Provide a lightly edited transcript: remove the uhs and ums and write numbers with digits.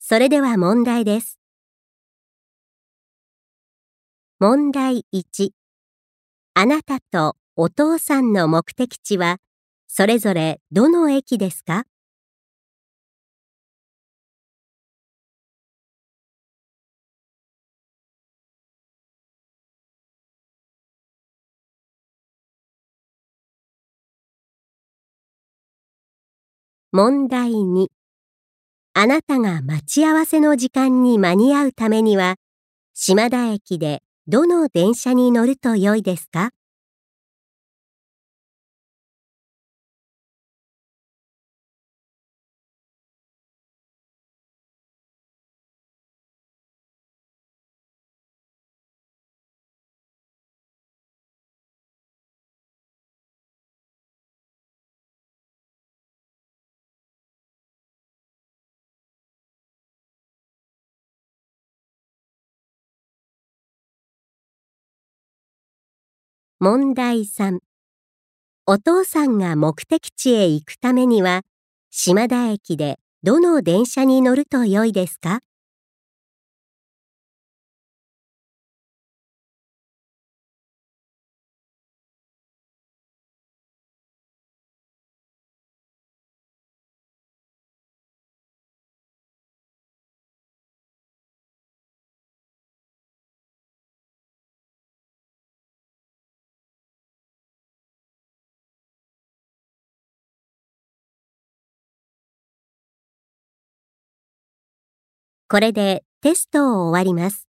それでは問題です。問題1。あなたとお父さんの目的地は、それぞれどの駅ですか？問題2。あなたが待ち合わせの時間に間に合うためには、島田駅でどの電車に乗ると良いですか？問題3。お父さんが目的地へ行くためには、島田駅でどの電車に乗ると良いですか？これでテストを終わります。